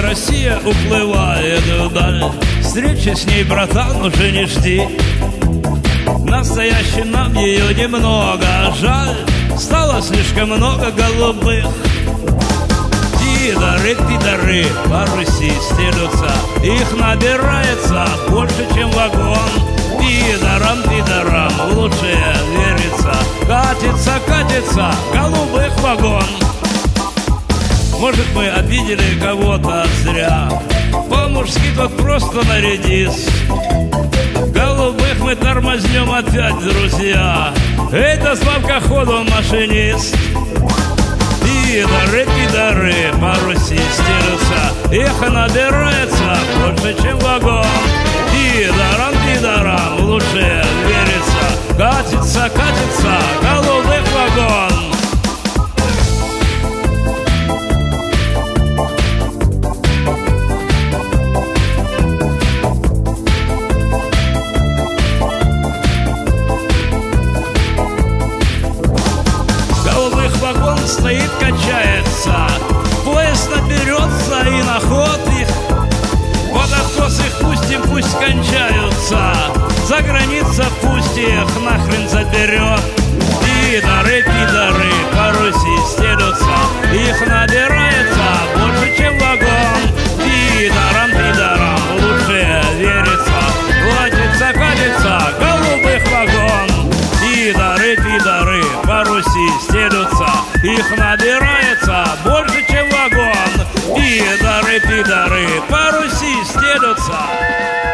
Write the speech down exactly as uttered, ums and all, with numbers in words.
Россия уплывает вдаль. Встречи с ней, братан, уже не жди. Настоящий нам ее немного жаль. Стало слишком много голубых. Пидоры, пидоры по Руси стелются. Их набирается больше, чем вагон. Пидорам, пидорам лучше верится. Катится, катится голубых вагон. Может, мы обидели кого-то зря. По-мужски тут просто нарядись. Голубых мы тормознем опять, друзья. Это Славка ходом машинист. Пидоры, пидоры по Руси стелются. Их набирается больше, чем вагон. Пидорам, пидорам лучше верится. Катится, катится голубых вагон. Вагон стоит, качается. Поезд наберется и на ход их. Под откос их пустим, пусть кончаются. За граница пусть их нахрен заберет. Пидоры, пидоры по Руси стелются. Их набирается больше, чем вагон. Пидорам, пидорам лучше верится. Катится, катится голубых вагон. Пидоры, пидоры по Руси стелются. Их набирается больше, чем вагон. Пидоры, пидоры по Руси стелются.